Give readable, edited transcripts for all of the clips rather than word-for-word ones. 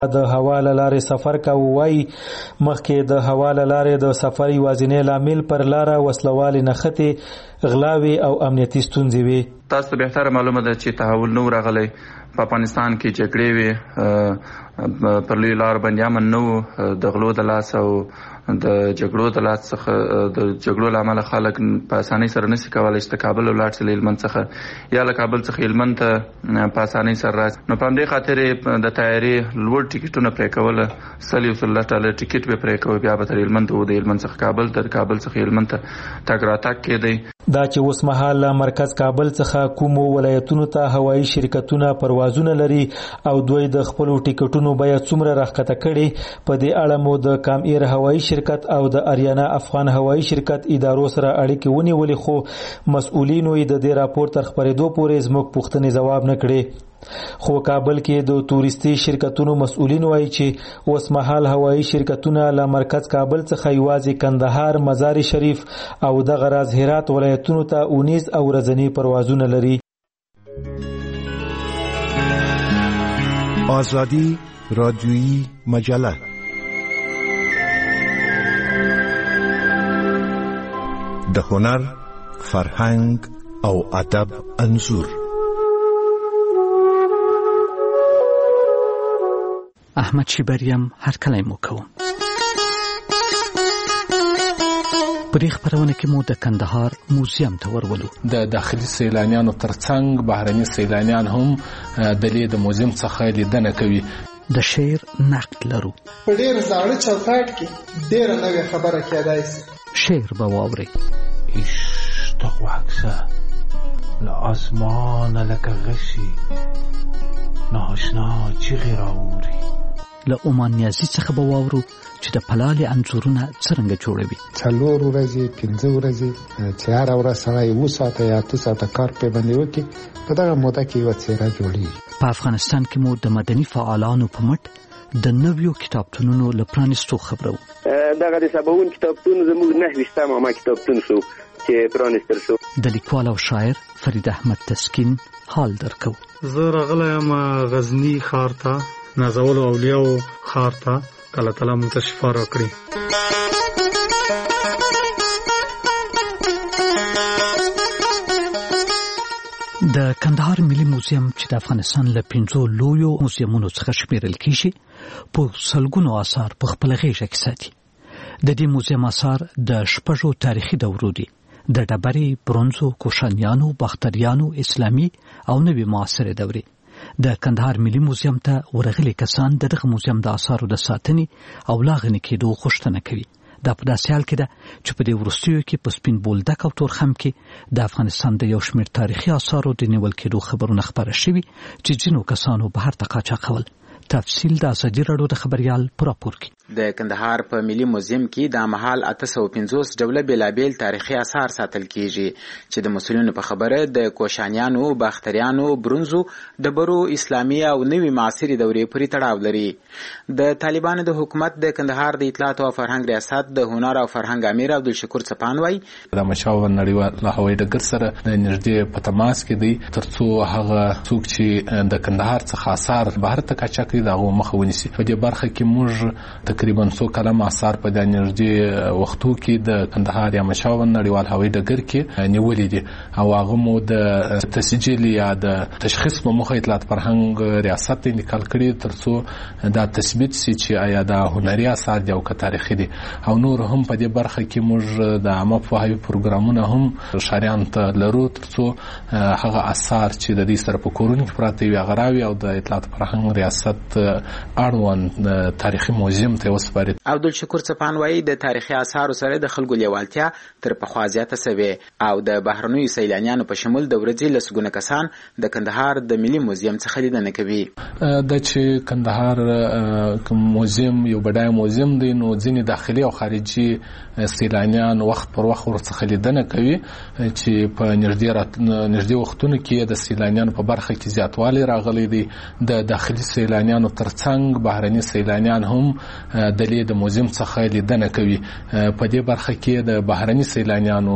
د هوا له لارې سفر کاوه وایي مخکې د هوا له لارې د سفر یوازینی لامل پر لاره وسلوالې نښتې، غلاوې او امنیتي ستونزې وي. تاسو ته بهتره معلومه ده چې تحول نو راغلی په افغانستان کې جګړې وي، پر لوی لار باندې امن نه و، د غلو د لاس او د جګړو د لاس څخه د جګړو له امله خلک په اسانۍ سره نشي کولی چې د کابل ولاړ شي له هلمند څخه یا له کابل څخه هلمند ته په اسانۍ سره راشي. نو په همدې خاطر یې د طیارې لوړ ټکټونه پرې کوله، $100 ټکټ به پرې کوه، بیا به تر هلمند ته د هلمند څخه کابل ته، کابل څخه هلمند ته تګ راتګ کېدی. دا چې اوس مهال له مرکز کابل څخه کومو ولایتونو ته هوایي شرکتونه پروازونه لري او دوی د خپلو ټکټونو بیه څومره راښکته کړي، په دې اړه مو د کام ایر هوایي شرکت او د اریانا افغان هوایي شرکت ادارو سره اړیکې ونیولې، خو مسؤلینو یې د دې راپور تر خپرېدو پورې زموږ پوښتنې ځواب نه کړې. خو کابل کې د تورستي شرکتونو مسؤلین وایي چې اوس مهال هوایي شرکتونه له مرکز کابل څخه یوازې کندهار، مزار شریف او دغه راز هرات ولایتونو ته اونیز او ورځني پروازونه لري. آزادی رادیویی مجله د هنر، فرهنګ او ادب انځور. احمد شیبریم هر کله مو کوم. په دې خبرونه کې مو د کندهار موزیم ته ورولو. د داخلي سیلانیانو ترڅنګ بهرني سیلانیان هم د دې موزیم څخه لیدنه کوي. د شعر نقد لرو. په ډېر زاړه چوکاټ کې ډېره نوې خبره کېدای شي. شعر به واورئ. اشتاق عکسه لآسمان لکه غشی ناشنا چیغې راوړي. له عمان نیازي څخه به واورو چې د پلالې انځورونه څرنګه جوړوي. 4 ورځې 5 ورځې چې هره ورځ سړی 7 ساعته یا 8 ساعته کار پې باندې وکړي، په دغه موده کې یوه څېره جوړېږي. په افغانستان کې مو د مدني فعالانو په مټ د نویو کتابتونونو له پرانیستو خبرو. دغه د سباوون کتابتون زموږ 9 کتابتون شو چې پرانیستل شو. د لیکوال او شاعر فرید احمد تسکین حال درکو. زه راغلی یم غزني ښار ته، نازولو اولیاو ښار ته، الله تعالی موږ ته شفا راکړي. د کندهار ملي موزیم چې د افغانستان له 5 لویو موزیمونو څخه شمیرل کیږي، په سلګونو آثار په خپل غیږه کې ساتي. د دې موزیم آثار د 6 تاریخي دورو دي، د ډبرې، برونزو، کوشانیانو، باختریانو، اسلامي او نوي معاصرې دورې. د کندهار ملي موزیم ته ورغلي کسان دغه موزیم د آثارو د ساتنې او لاغنې کېدو غوښتنه کوي. دا په داسې حال کې ده چې په دې وروستیو کې په سپین بولدک او تورخم کې د افغانستان د یو شمېر تاریخي آثارو د نیول کېدو خبرونه خپاره شوي چې ځینو کسانو بهر ته قاچاقول. تفصیل د ازادي راډیو د خبريال پر راپور کې. د کندهار په ملي موزیم کې د مهال 850 ډوله بیلابیل تاریخي آثار ساتل کیږي چې د مسؤلینو په خبره د کوشانیانو، باختریانو، برونزو، ډبرو، اسلامي او نوي معاصرې دورې پورې تړاو لري. د طالبانو د حکومت د کندهار د اطلاعات او فرهنګ ریاست د هنر او فرهنګ امیر عبدالشکور څپان وایي د مشاو نړیوال هوایي ډګر سره د نږدې په تماس کې دی ترڅو هغه څوک چې د کندهار څخه آثار بهر ته قاچاق کړي دغه مخه ونیسي. په دې برخه کې موږ تقریبا 100 کلم آثار په د نږدې وختو کې د کندهار یا مشاو نړیوال هوایي ډګر کې نیولې دي او هغه مو د تسجیل یا د تشخیص په مخه اطلاعات فرهنګ ریاست انتقال کړي ترڅو دا تثبیت شي چې آیا دا هنري آثار دي او که تاریخي دي. او نور هم په دې برخه کې موږ د عامه پوهاوي پروګرامونه هم شاریان ته لرو ترڅو هغه آثار چې د دې سره په کورونو کې پراته وي غراوي او د اطلاعات فرهنګ ریاست اړوند تاریخي موزیم ته وسپاري. عبدالشکور څپان وایي د تاریخي آثارو سره د خلکو لیوالتیا تر پخوا زیاته سوې او د بهرنیو سیلانیانو په شمول د ورځې لسګونه کسان د کندهار د ملي موزیم څخه لیدنه کوي. د چې کندهار موزیم یو بډای موزیم دی نو ځینې داخلي او خارجي سیلانیان وخت پر وخت ورڅخه لیدنه کوي چې په نږدې وختونو کې د سیلانیانو په برخه کې زیاتوالی راغلی دی. د داخلي سیلانیانو ترڅنګ بهرني سیلانیان هم د موزیم څخه لیدنه کوي. په دې برخه کې د بهرني سیلانیانو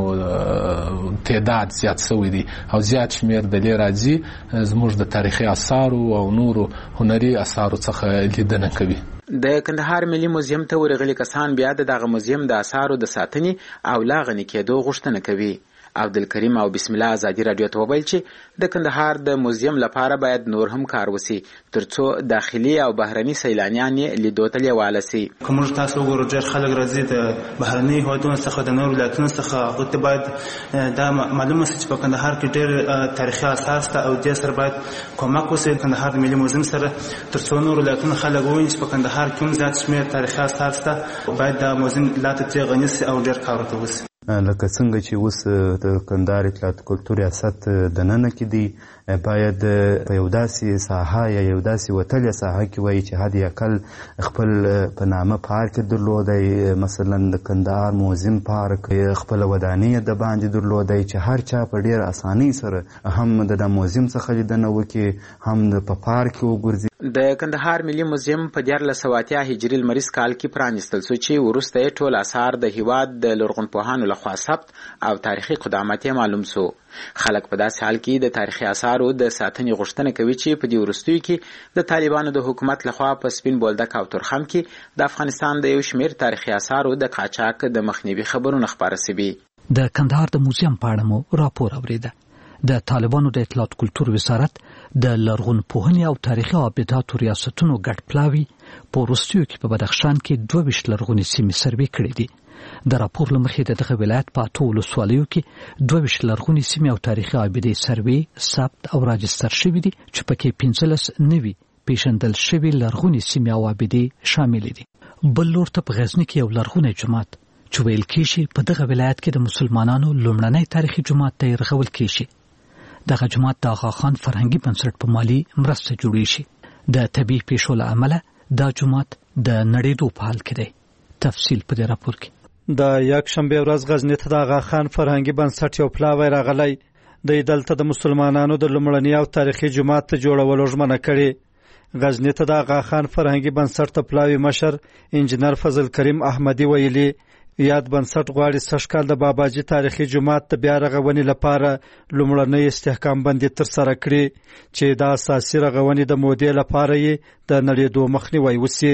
تعداد زیات شوی دی او زیات شمیر د راځي زموږ د تاریخي آثارو او نورو هنري آثارو څخه لیدنه کوي. د کندهار ملي موزیم ته ورغلي کسان بیا دغه موزیم د آثارو د ساتنې او لا غني کېدو غوښتنه کوي. عبدالکریم او بسم الله ازادي رادیو ته وویل چې د کندهار د موزیم لپاره باید نور هم کار وسی ترڅو داخلي او بهرني سیلانیان لیدو ته لیواله سي. کوم تاسو وګورئ چې خلک راځي د بهرني هیوادونو څخه د نورو ولایتونو څخه هغه باید دا معلومه شي چې په کندهار کې ډېر تاریخي آثار شته او د سر باید کومک وسی کندهار د ملي موزیم سره ترڅو نورو ولایتونو خلک وویني چې په کندهار کې هم زیات شمېر تاریخي آثار شته. باید دا موزیم لا ته غني سي او ډېر کار وکړي. لکه څنګه چې اوس د کندهار اطلاعات کلتور ریاست دننه کې دی باید په یو داسې ساحه یا یو داسې وتلې ساحه کې وایي چې حد اقل خپل په نامه پارک درلودی، مثلا د کندهار موزیم پارک خپل ودانۍ د باندې درلودی چې هر چا په ډېر اسانۍ سره هم د موزیم څخه لیدنه وکړي هم په پارک کې وګرځي. د کندهار ملي موزیم په 1480 هجري لمریز کال کې پرانیستل شو چې وروسته یې ټول آثار د هیواد د لرغونپوهانو لخوا ثبت او تاریخي قدامت یې معلوم شو. خلک په داسې حال کې د تاریخي آثارو د ساتنې غوښتنه کوي چې په دې وروستیو کې د طالبانو د حکومت لخوا په سپین بولدک او تورخم کې د افغانستان د یو شمېر تاریخي آثارو د قاچاق د مخنیوي خبرونه خپاره شوي. د کندهار د موزیم په اړه مو راپور اوریده. د طالبانو د اطلاعات کلتور وزارت د لرغونپوهنې او تاریخي ابداتو ریاستونو ګډ پلاوي په وروستیو کې په بدخشان کې 22 لرغونې سیمې سروې کړې دي. د راپور له مخې دغه ولایت په 8 ولسوالیو کې 22 لرغونې سیمې او تاریخي ابدې سروې ثبت او راجستر شوي دي چې پکې 15 نوي پیژندل شوي لرغونې سیمې او ابدې شامل دي. بل لور ته په غزني کې یو لرغونی جومات چې ویل کېږي په دغه ولایت کې د مسلمانانو لومړنی تاریخي جومات ته رغول کېږي. دغه جومات د آغا خان فرهنګي بنسټ په مالي مرسته جوړې شي. د طبیعي پیښو له امله دا جومات د نړېدو په حال کې دی. تفصیل په دې راپور کې. د یکشنبه ورځ غزنی ته د آغا خان فرهنګي بنسټ یو پلاوی راغلی. د دلته د مسلمانانو د لومړني او تاریخي جومات ته جوړولو ژمنه کړې. غزنی ته د آغا خان فرهنګي بنسټ ته پلاوی مشر انجنیر فضل کریم احمدی ویلي یاد بنسټ غواړي سږکال د باباجي تاریخي جومات ته بیا رغونې لپاره لومړنۍ استحکام بندي ترسره کړي چې د اساسي رغونې د مودې لپاره یې د نړېدو مخنیوی وشي.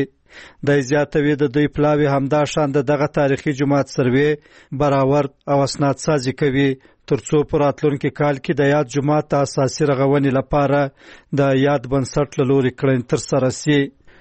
د زیاتوي د دوی پلاوی همدا شان دغه تاریخي جومات سروې برابر او اسناد سازي کوي ترڅو په راتلونکي کال کې د یاد جومات د اساسي رغونې لپاره د یاد بنسټ له لوري کړنې ترسره شي.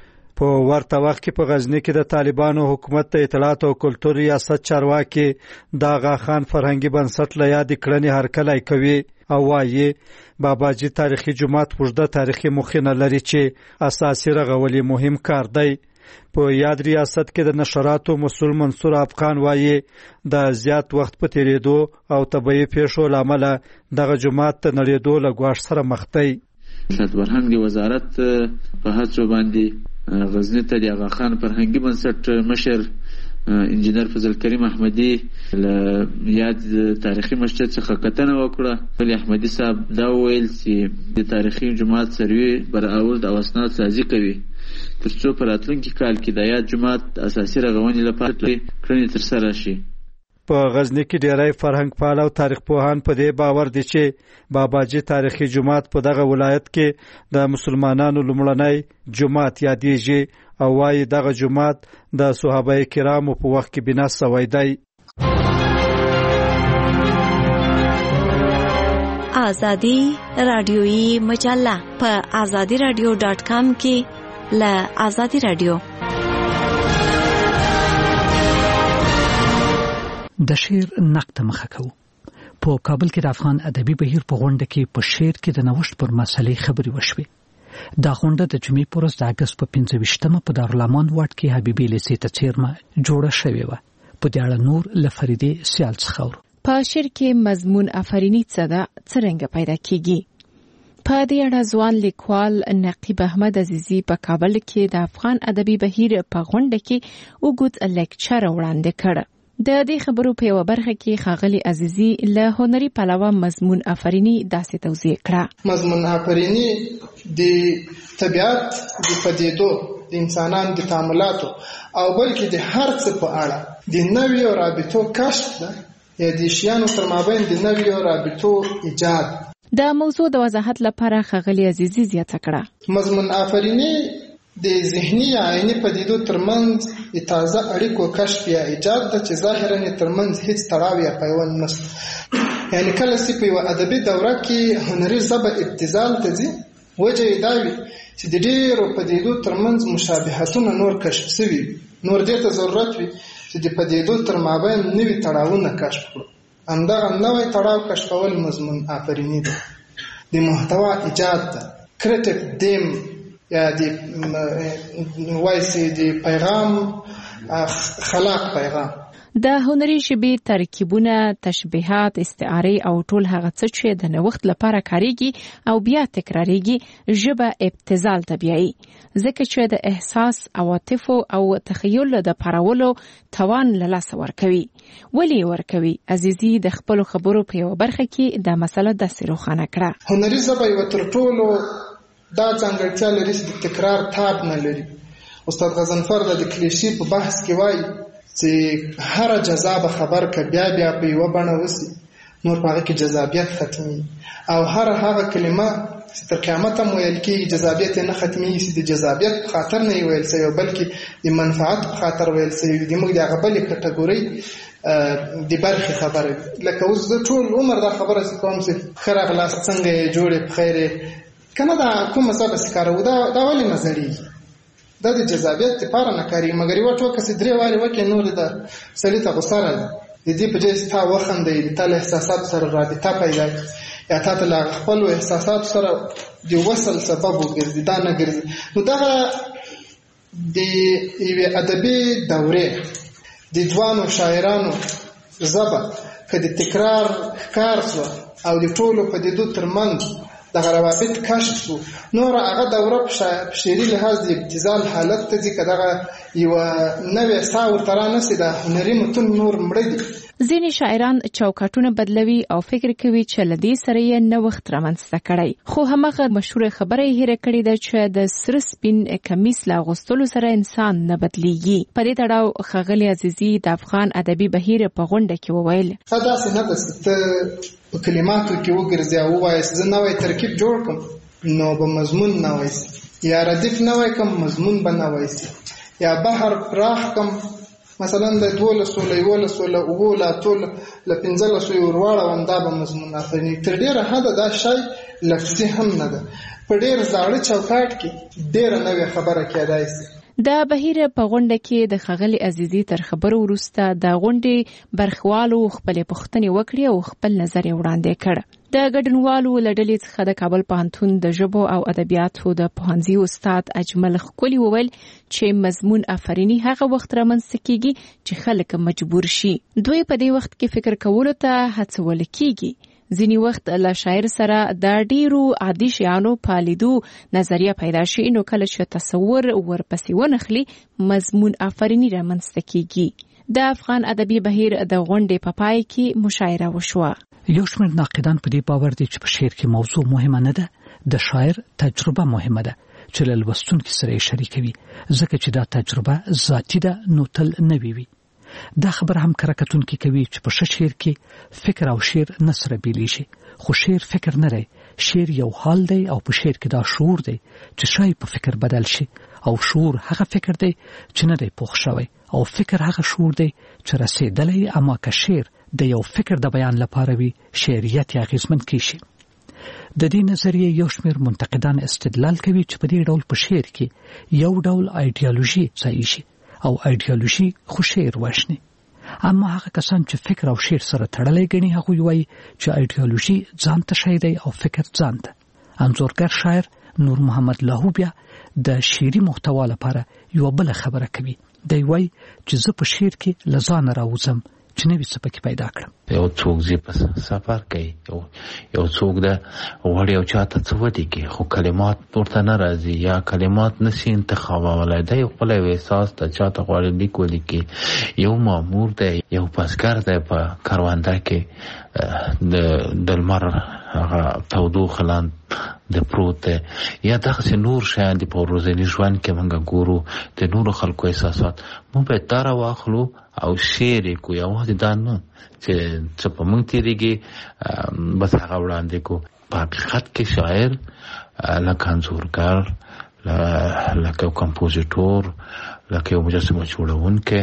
په ورته وخت کې په غزنی کې د طالبانو حکومت د اطلاعات او کلتور ریاست چارواکي د آغا خان فرهنګي بنسټ له یادې کړنې هرکلی کوي او وایي باباجي تاریخي جومات اوږده تاریخي مخینه لري چې اساسي رغول مهم کار دی. په یاد ریاست کې د نشراتو مسؤل منصور افغان وایي د زیات وخت په تیریدو او طبیعي پیښو له امله دغه جومات ته نړېدو له ګواښ سره مخ دی. فرهنګ د وزارت په هڅو باندې غزنی ته د آغا خان فرهنګي بنسټ مشر انجنیر فضل کریم احمدی له یاد تاریخي مسجد څخه کتنه وکړه. فضل احمدی صاحب دا ویل چې د تاریخي جومات سروې برابر او اسناد سازي کوي ترڅو په راتلونکي کال کې د یاد جومات اساسي رغونې لپاره کړنې ترسره شي. په غزنی کې ډیری فرهنګ پال او تاریخ پوهان په دې باور دي چې باباجي تاریخي جومات په دغه ولایت کې د مسلمانانو لومړنی جومات یادېږي او وايي دغه جومات د صحابه کرامو په وخت کې بنا شوی دی. آزادی رادیویی مجله په azadiradio.com کې له آزادی رادیو. د شعر نقد مخه کوو. په کابل کې د افغان ادبي بهیر په غونډه کې په شعر کې د نوښت پر مسلې خبرې وشوې. دا غونډه د جمعې په ورځ د اګست په 15مه په دارالامان واټ کې حبیبي لیسې ته څیرمه جوړه شوې وه. په دې اړه نور له فریدې سیال څخه اورو. په شعر کې مضمون افرینی څه ده څرنګه پیدا کیږي؟ په دې اړه ځوان لیکوال نقیب احمد عزیزی په کابل کې د افغان ادبي بهیر په غونډه کې وګړي لیکچر وړاندې کړ. د دې خبرو په یو برخه کې ښاغلي عزیزی له هنري پلوه مضمون افرینی داسې توضیح کړه. مضمون افرینی د طبیعت د پدیدو د انسانانو د تعاملاتو او بلکې د هر څه په اړه د نویو رابطو کشف ده یا د شیانو تر مابین د نویو رابطو ایجاد. د موضوع د وضاحت لپاره ښاغلي عزیزي زیاته کړه. مضمون آفریني د ذهني یا عیني پدیدو ترمنځ د تازه اړیکو کشف یا ایجاد ده چې ظاهرا ترمنځ هیڅ تړاو یا پیوند نشته. یعنی کله چې په یوه ادبي دوره کې هنري ژبه ابتذال ته ځي، وجه یې دا وي چې د ډېرو پدیدو ترمنځ مشابهتونه نور کشف شوي، نور دې ته ضرورت وي چې د پدیدو تر مابین نوي تړاوونه کشف کړو. همدغه نوی تړاو کشفول مضمون آفریني ده. د محتوا ایجاد ده، کریټیو دیم یا د وایسي د پیغام خلاق پیغام. د هنري ژبې ترکیبونه، تشبیهات، استعارې او ټول هغه څه چې د نوښت لپاره کاریږي او بیا تکراریږي ژبه ابتذال ته بیایي، ځکه چې د احساس، عواطفو او تخیل د پارولو توان له لاسه ورکوي. ولې ورکوي؟ عزیزي د خپلو خبرو په یوه برخه کې دا مسله داسې روښانه کړه. هنري ژبه یوه تر ټولو دا ځانګړتیا لري چې د تکرار تاب نه لري. استاد غضنفر د کلیشې په بحث کې وایي چې هر جذاب خبر که بیا بیا په یوه بڼه وسی نور په هغه کې جذابیت ختمي، او هغه کلمه چې تر قیامت هم ویل کېږي جذابیت نه ختمي چې د جذابیت په خاطر نه ویل سوی بلکې د منفعت په خاطر ویل سوی د موږ د هغه بلې کټګورۍ د برخې خبره. لکه اوس زه ټول عمر دا خبره کوم چې ښه راغلاست، څنګه یې جوړې بخیر یې کنه، دا کومه ژبه چې کاروو دا ولې نه زړېږي؟ دا د جذابیت لپاره نه کاري، مګر یوه ټوکه چې درې وارې وکړې نور د سړي ته غوسه راځي. د دې په ځای چې تا وخندوي، د تا له احساساتو سره رابطه پیدا کړي یا تا ته له خپلو احساساتو سره د وصل سبب وګرځي، دا نه ګرځي. نو دغه د یوې ادبي دورې د ځوانو شاعرانو ژبه که د تکرار ښکار شوه او د ټولو پدیدو ترمنځ دغه روابط کشف شو، نور هغه دوره په شعري لحاظ د ابتذال حالت ته ځي. که دغه یوه نوې ساه ورته رانسي، د هنري متون نور مړه دي. ځینې شاعران چوکاټونه بدلوي او فکر کوي چې له دې سره یې نوښت رامنځته کړی، خو هماغه مشهوره خبره یې هېره کړې ده چې د سره سپین کمیس له اغوستلو سره انسان نه بدلیږي. په دې تړاو ښاغلي عزیزي د افغان ادبي بهیر په غونډه کې وویل: داسې نه ده چې ته په کلماتو کې وګرځې او ووایې زه نوی ترکیب جوړ کړم نو به مضمون نوی سي، یا ردیف نوی کړم مضمون به نوی سي، یا بحر پراخ کړم مثلا د 12 له 11 له 9 له 15 ورواړوم، دا به مضمون آفریني. تر ډېره حده دا شی لفظي هم نه ده، په ډېر زاړه چوکاټ کې ډېره نوې خبره کېدای سي. د بهیر په غونډه کې د ښاغلي عزیزي تر خبرو وروسته د غونډې برخوالو خپلې پوښتنې وکړې او خپل نظر یې وړاندې کړ. د ګډونوالو له ډلې څخه د کابل پوهنتون د ژبو او ادبیاتو د پوهنځي استاد اجمل ښکلي وویل چې مضمون آفریني هغه وخت رامنځته کیږي چې خلک مجبور شي. دوی په دې وخت کې فکر کولو ته هڅول کیږي. ځینی وخت له شاعر سره د ډیرو عادي شیانو په لیدو نظریه پیدا شي، نو کله چې تصور ورپسې ونخلي مضمون آفریني رامنځته کیږي. د افغان ادبي بهیر د غونډې په پای کې مشاعره وشوه. یو شمېر ناقدان په دې باور دي چې په شعر کې موضوع مهمه نه ده، د شاعر تجربه مهمه ده چې له لوستونکو سره یې شریکوي، ځکه چې دا تجربه ذاتي ده نو تل نوې وي. دا خبر هم کرکټونکي کوي چې په شعر کې فکر او شعر نه سره بیلیږي، خو شعر فکر نه دی، شعر یو حال دی او په شعر کې دا شعور دی چې شای په فکر بدل شي، او شعور هغه فکر دی چې نه دی پوخ شوی، او فکر هغه شعور دی چې رسیدلی. اما که شعر د یو فکر د بیان لپاره وي، شعریت یې اغیزمن کیږي. د دې نظریې یو شمېر منتقدان استدلال کوي چې په دې ډول په شعر کې یو ډول ایډیالوژي ځای شي او ایډیالوژي خو شعر وښني. اما هغه کسان چې فکر او شعر سره تړلې ګڼي هغه وایي چې ایډیالوژي ځان ته شی دی او فکر ځان ته. انځورګر شاعر نور محمد لاهوبیا د شعري محتوا لپاره یو بل خبره کوي. دی وایي چې زه په شعر کې لزان راوځم چې نوې څه پکې پیدا کړم. یو څوک زی په سفر کوي، یو څوک د وړي او چاته څه ودی کې خو کلمات ورته نه راځي یا کلمات نشي انتخابولای، دا یو خپل احساس ته چاته غواړي لیکول کې. یو مامور دی، یو پاسګر دی په کاروانده کې د لمر هغه تودوخه لاندې د پروت دی، یا دغسې نور شیان دي په ورځني ژوند کې موږ ګورو د نورو خلکو احساسات. موږ باید دا راواخلو او شعر یې کړو، یوازې دا نه چې څه په موږ تېرېږي بس هغه وړاندې کړو. په حقیقت کې شاعر لکه انځورګر، لکه یو کمپوزیټور، لکه یو مجسمه جوړونکی،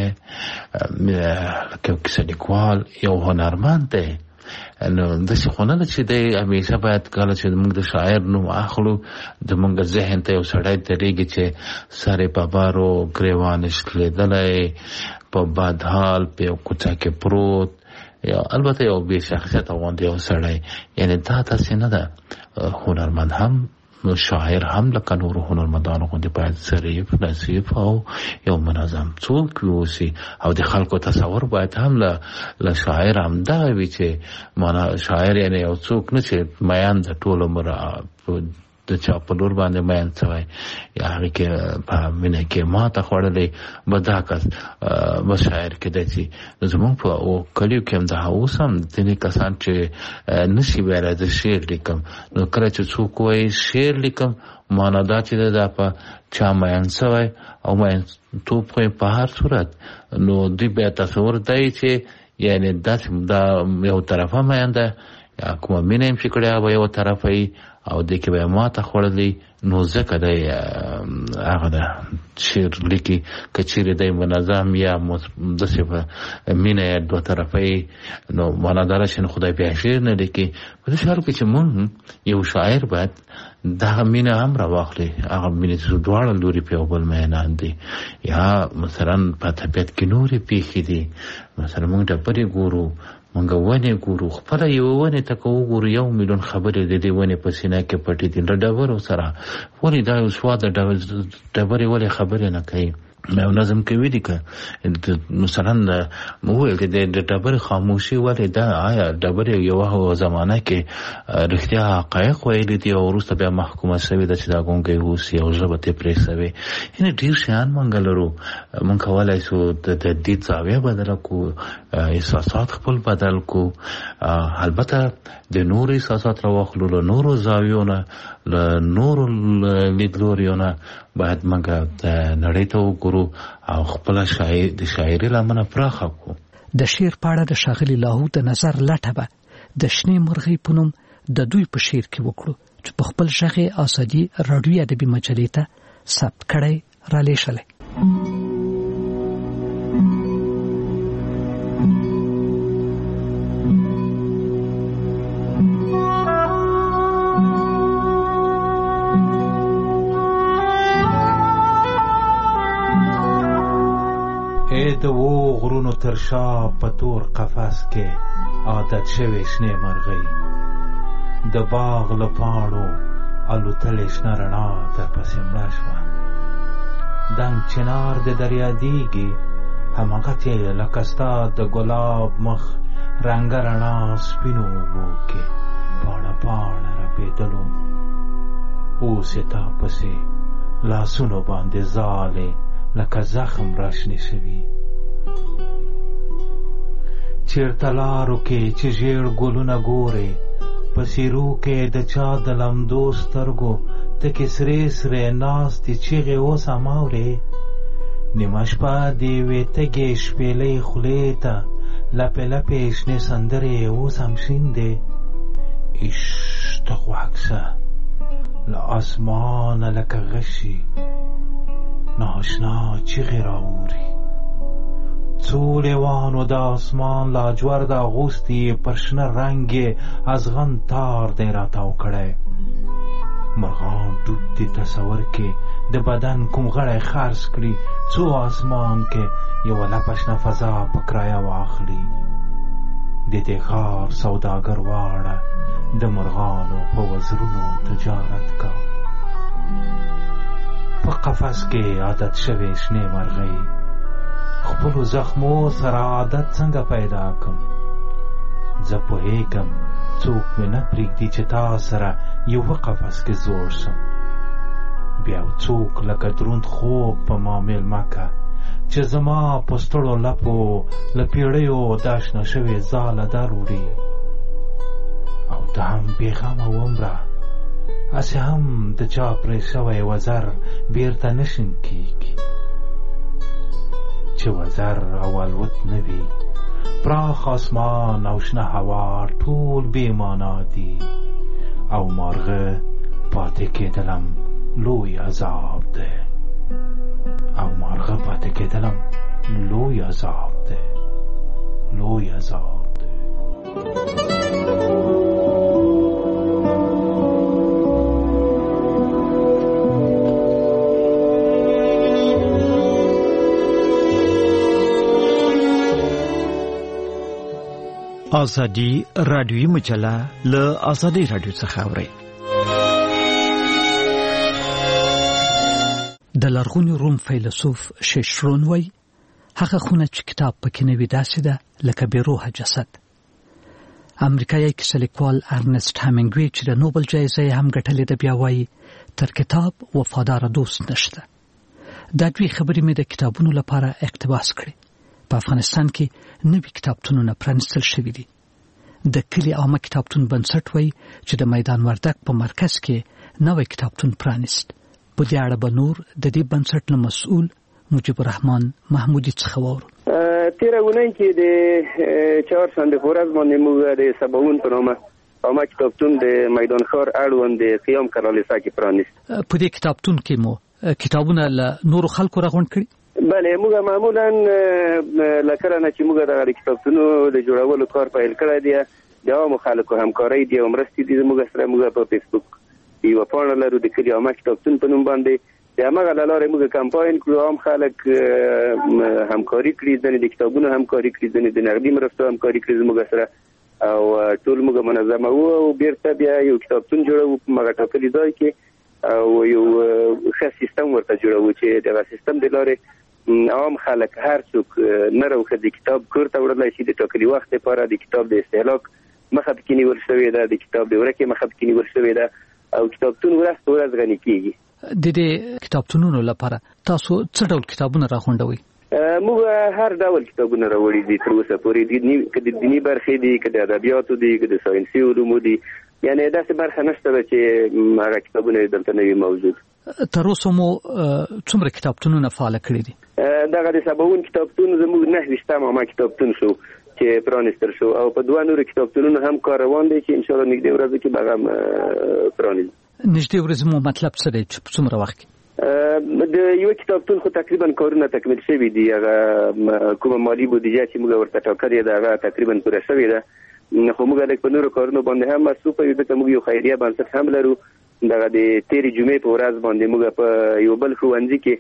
لکه یو کیسه لیکوال، یو هنرمند دی. نو داسې خو نه ده چې دی همیشه باید کله چې موږ د شاعر نوم اخلو د موږ ذهن ته یو سړی درېږي چې سر یې په بارو ګریوان یې شلېدلی، په بد حال په یو کوڅه کې پروت، یا البته یو بې شخصیته غوندې یو سړی. یعنې دا داسې نه ده. هنرمند هم شاعر هم لکه نورو هنرمندانو غوندې باید ظریف، نظیف او یو منظم څوک اوسي، او د خلکو تصور باید هم له شاعر همدغه وي چې معنا شاعر یعنې یو څوک نه چې میان د ټول عمر د چا په لور باندې میان شوی، یا هغې کې په مینه کې ماته خوړلی به دا کس به شاعر کېدی شي. زمونږ په کلیو کې هم دا اوس هم ځینې کسان چې نشي ویلی زه شعر لیکم، نو کله چې څوک وایي شعر لیکم معنا دا چې دا په چا میان شوی او میانتوب خو په هر صورت، نو دوی بیا تصور دی چې یعنې داسې دا یو طرفه میان ده، یا کومه مینه یې چې کړې به یو طرفه یي او دې کې به یې ماته خوړلی، نو ځکه دی هغه ده شعر لیکي. که چیرې دی منظم یا داسې په مینه یې دوه طرفه یي، نو معنا دا ده چې نو خدای بیا شعر نه لیکي. په دې حال کې چې مونږ یو شاعر باید دغه مینه هم راواخلي، هغه مینه چې دواړه لوري په یو بل میینان دي. یا مثلا په طبیعت کې نورې پیښې دي، مثلا مونږ ډبرې ګورو، مونږ ونې ګورو، خپله یوه ونې ته که وګورو 1 میلیون خبرې د دې ونې په سینه کې پټې دي. له ډبرو سره ولې دا یو سواد ډبرې ولې خبرې نه کوي؟ یو نظم کوي دي که مثلا وویل د ډبرې خاموشي ولې ده؟ آیا ډبرې یوه زمانه کې رښتیا حقایق ویلي دي او وروسته بیا محکومه شوې ده چې دا ګونګی اوسي او ژبه ترې پرې شوې؟ یعنې ډېر شیان موږ لرو. موږ کولی شو د دید زاویه بدله کړو، احساسات خپل بدل کړو. البته د نورو احساسات راواخلو، له نورو زاویو نه، له نورو لیدلوریو نه باید موږ نړۍ ته وګورو او خپله د شاعري لمنه پراخه کړو. د شعر په اړه د ښاغلي لاهو د نظر لټه به د شنې مرغۍ په نوم د دوی په شعر کې وکړو چې په خپل غږ یې آزادي راډیویي ادبي مجلې ته ثبت کړی رالیږلی. د و غرونو تر شا په تور قفس کې عادت شوې شنې مرغۍ، د باغ له پاڼو الوتلې شنه رڼا در پسې مړه شوه. دنګ چنار د دریا دیږي هماغتې لکه ستا د ګلاب مخ رنګه رڼا سپینو اوبو کې پاڼه پاڼه رپېدلو. اوس یې تا پسې لاسونو باندې ځالې لکه زخم راشنې شوي. چیرته لارو کې چې ژیړ ګلونه ګورې، په څېرو کې د چا د لمدو سترګو تکې سرې سرې ناستې چیغې اوس هم اورې. نیمه شپه د یوې تږې شپېلۍ خولې ته لپې لپې شنې سندرې اوس هم شین دی. ایش ته غوږ شه، له اسمانه لکه غشي ناشنا چیغې راوري. څو لیوانو د اسمان لاجورد اغوستي، پر شنه رنګ یې ازغن تار دی راتاو کړی. مرغان ډوب دي تصور کې د بدن کوم غړی خرڅ کړي، څو اسمان کې یوه لپه شنه فضا په کرایه واخلي. د دې ښار سوداګر واړه د مرغانو په وزرونو تجارت کا. په قفس کې عادت شوې شنې مرغۍ، خپلو زخمو سره عادت څنګه پیدا کم؟ زه پوهېږم څوک مې نه پرېږدي چې تا سره یوه قفس کې زوړ شم. بیا څوک لکه دروند خوب په ما مېلمه که چې زما په ستړو لپو له پیړیو دا شنه شوې ځاله در وړي. او ته هم بېغمه ومره، هسې هم د چا پرې شوی وزر بیرته نشین کېږي. چې وزر او الوت نه وي، پراخ آسمان او شنه هوا ټول بې معنا دي، او مارغه پاتې کېدلم لوی عذاب دی، او مارغه پاتې کېدلم لوی عذاب دی، لوی عذاب دی. ازادي رادیوي مجله له ازادي رادیو څخه اوري. د لرغوني روم فیلسوف شیشرون وای هغه خونه چې کتاب پکې نه وي داسې ده لکه بې روحه جسد. امریکایي کیسه لیکوال ارنست هامینګوی چې د نوبل جایزه یې هم ګټلې ده بیا وایي تر کتاب وفادار دوست نشته. دا دوی خبرې مې د کتابونو لپاره اقتباس کړې. په افغانستان کې نوي کتابتونونه پرانیستل شوي دي. د کلي عامه کتابتون بنسټ وایي چې د میدان وردګ په مرکز کې نوی کتابتون پرانیست. په دې اړه به نور د دې بنسټ له مسؤل مجيب الرحمن محمودي څخه واورو. تیره اونۍ کې د چهارشنبه په ورځ باندې موږ د سباون په نامه عامه کتابتون د میدان ښار اړوند د قیام کلالیسا کې پرانیست. په دې کتابتون کې مو کتابونه له نورو خلکو راغونډ کړي؟ بله، موږ معمولا له کله نه چې موږ د کتابتونو د جوړولو کار پیل کړی دی، د عامو خلکو همکارۍ دي او مرستې دي زموږ سره. موږ په فیسبوک یوه پاڼه لرو د کلي عامه کتابتون په نوم باندې. د همغه له لارې موږ کمپاین کړو، عام خلک همکاري کړي، ځینې د کتابونو همکاري کړي، ځینې د نقدي مرستو همکاري کړي زموږ سره، او ټول موږ منظموو او بیرته بیا یو کتابتون جوړوو په هغه ټاکلي ځای کې، او یو ښه سیستم ورته جوړوو چې دغه سیستم د لارې عام خلک هر څوک نر او ښځې کتاب کور ته وړلی شي. د ټاکلي وخت لپاره د کتاب د استهلاک مخه پکې نیول شوې ده، د کتاب د ورکې مخه پکې نیول شوې ده، او کتابتون ورځ په ورځ غني کېږي. د دې کتابتونونو لپاره تاسو څه ډول کتابونه راغونډوئ؟ موږ هر ډول کتابونه راوړي دي تر اوسه پورې، که د دیني برخې دي، که د ادبیاتو دي، که د ساینسي علومو دي، یعنې داسې برخه نشته ده چې هغه کتابونه دلته نه وي موجود. تر اوسه مو څومره کتابتونونه فعاله کړي دي؟ دغه د سباون کتابتون زموږ 9 عامه کتابتون شو چې پرانیستل شو، او په 2 نورو کتابتونونو هم کار روان دی چې ان شاء الله نږدې ورځو کې به هم پرانیزو. نږدې ورځې مو مطلب څه دی چې په څومره وخت کې؟ د یو کتابتون خو تقریبا کارونه تکمیل شوي دي. هغه کومه مالي بودیجه چې موږ ورته ټاکلې ده هغه تقریبا پوره شوې ده، خو موږ لږ په نورو کارونو باندې هم مصروفه یو، ځکه موږ یو خیریه بنسټ هم لرو. دغه د تېرې جمعې په ورځ باندې موږ په یو بل ښوونځي کې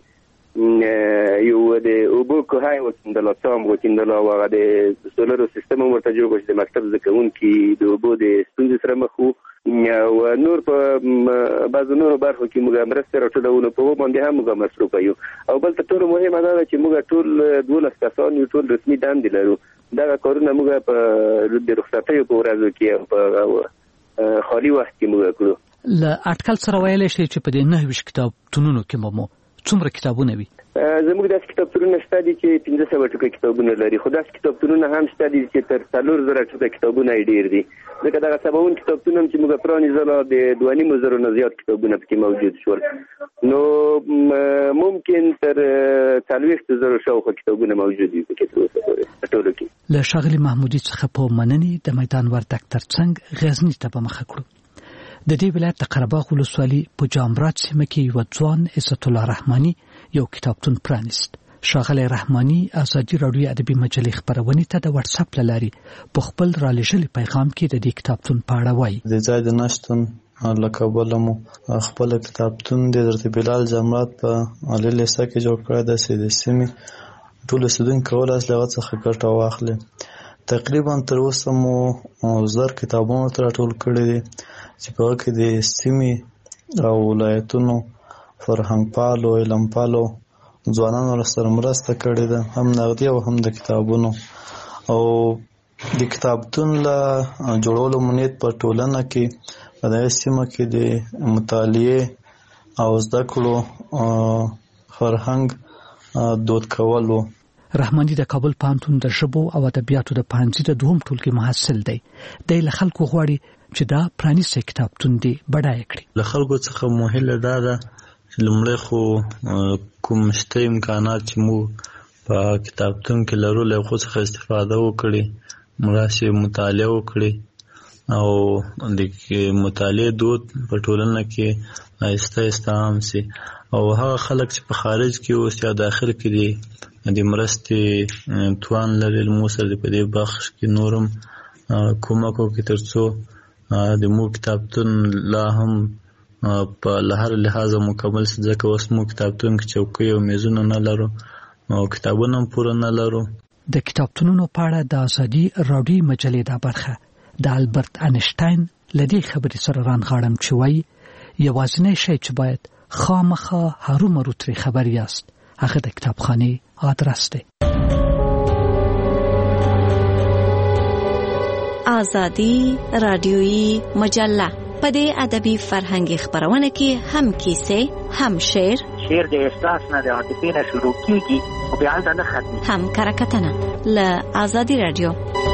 یو د اوبو کوهی وکیندل، څام وکیندل، او هغه د سولرو سیستم هم ورته جوړ کړ چې د مکتب زده کوونکي د اوبو د ستونزې سره مخ وو، او نور په بعضو نورو برخو کې موږ مرستې راټولولو په هغو باندې هم موږ مصروفه یو. او بل تر ټولو مهمه دا ده چې موږ ټول 12 کسان یو، ټول رسمي دندې لرو. دغه کارونه موږ په د رخصتیو په ورځو کې او په خالي وخت کې موږ کړو. له اټکل سره ویلی شئ چې په دې 9 کتابتونونو کې مو څومره کتابونه وي؟ زموږ داسې کتابتونونه شته دي چې 1500 ټوکه کتابونه لري، خو داسې کتابتونونه هم شته دي چې تر 4000 ټوکه کتابونه یې ډېر دي. ځکه دغه سباون کتابتون هم چې موږ پرانیزل د 2500 نه زیات کتابونه پکې موجود شول، نو ممکن تر 40000 شاوخوا کتابونه موجود دي پکې تر اوسه پورې په ټولو کې. له ښاغلي محمودي څخه په مننې د میدان وردګ ترڅنګ غزني ته به مخه کړو. د دې ولایت د قرهباغ ولسوالي په جامرات سیمه کې یو ځوان عزت الله رحماني یو کتابتون پرانیست. ښاغلی رحماني ازادي راډیو ادبي مجلې خپرونې ته د واتس اپ له لارې په خپل رالېږلي پیغام کې د دې کتابتون په اړه وایي. د ځای د نشتون له کبله مو خپل کتابتون د حضرت بلال جامرات په علي لیسه کې جوړ کړی دی چې د سیمې ټول اوسېدونکي کولی شي له هغه څخه ګټه واخلي. تقریبا تر اوسه مو 1000 کتابونه ورته راټول کړي دي چې په هغه کې د سیمې او ولایتونو فرهنګ پالو علم پالو ځوانانو سره مرسته کړې ده، هم نغدي او هم د کتابونو. او د کتابتون له جوړولو منیت په ټولنه کې په دغه سیمه کې د مطالعې او زده کړو فرهنګ دود کول و. رحماني د کابل پوهنتون د ژبو او ادبیاتو د پوهنځي د 2م ټولګي محصل دی. دی له خلکو غواړي چې دا پرانیستی کتابتون دی بډایه کړي. له خلکو څخه مو هیله دا ده چې لومړی خو کوم شته امکانات چې مو په کتابتون کې لرو له هغو څخه استفاده وکړي، مراسي مطالعه وکړي او د مطالعې دود په ټولنه کې آهسته آهسته عام سي او هغه خلک چې په خارج کې اوس یا داخل کې دي د مرستې توان لري مو سره په دې بخش کې نورم کومک وکړي تر څو د مو کتابتون لا هم په لهر لحاظ مکمل سي. ځکه اوس مو کتابتون کې چوکۍ او میزونه نه لرو او کتابونه هم پوره نه لرو. د کتابتونونو په اړه د ازادي راډیو مجلې دا برخه د البرت انشټاین لدی خبرې سره رانغاړم چې وایي یوازینی شی چې باید خامخا هرومرو ترې خبر یاست هغه د کتابخانې آدرس دی. ازادي راډیویی مجله په دې ادبي فرهنګي خبرونه کې هم کیسې، هم شعر د احساس نه د عاطفې نه شروع کیږي او بیا نه ختمي، هم کرکټنه ل ازادي راډیو.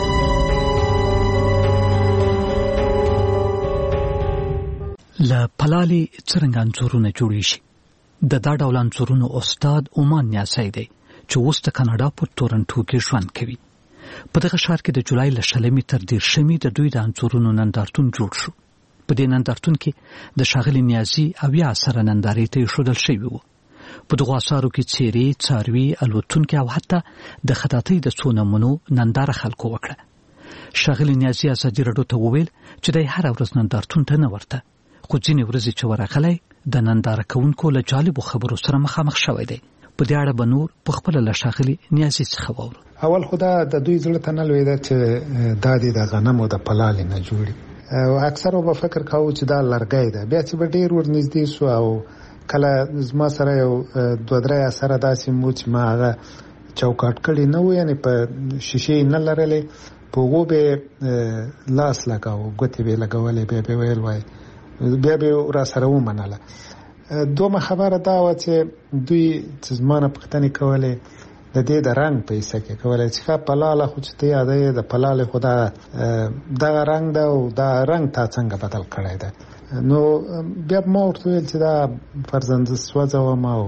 له پلالي څرنګه انځورونه جوړی شي. د دا ډول انځورونو استاد عمان نیاسي دی چې اوس د کاناډا په تورنټو کې ژوند کوي. په دغه ښار کې د جولای له 20 تر 30 د دوی د انځورونو نندارتون جوړ شو. په دې نندارتون کې د ښاغلي نیازي او یا سره نندارې ته ښودل شوی وو. په دغه اثارو کې څیرې، څاروي، الوتونکي او حتی د خطاطۍ د څو نمونو ننداره خلکو وکړه. ښاغلي نیازي ازادي راډیو ته وویل چې د هر ورځ نندارتون ته نه ورته، خو ځینې ورځې چې ورغلی د ننداره کوونکو له جالبو خبرو سره مخامخ شوی دی. په دې اړه به نور په خپله له ښاغلي نیازي څخه واورو. اول خو دا د دوی زړه ته نه لوېده چې دا د غنمو د پلالې نه جوړي. اکثر به فکر کاوه چې دا لرګی ده. بیا چې به ډېر ورنږدې شو او کله زما سره یو 2-3 اثره داسې مو چې ما هغه چوکاټ کړي نه و، یعنې په شیشې نه لرلې، په هغو به لاس لګاوه، ګوتې به یې لګولې، بیا به ویل وایي، بیا به را سره ومنله. دومره خبره دا وه چې دوی چې زما نه پوښتنې کولې د دې د رنګ په حصه کې کولای چې ښه پلاله خو چې ته یادوې د پلالې خو دغه رنګ ده او دا رنګ تا څنګه بدل کړی ده. نو بیا ما ورته ویل چې دا فرضاً زه سوځوم او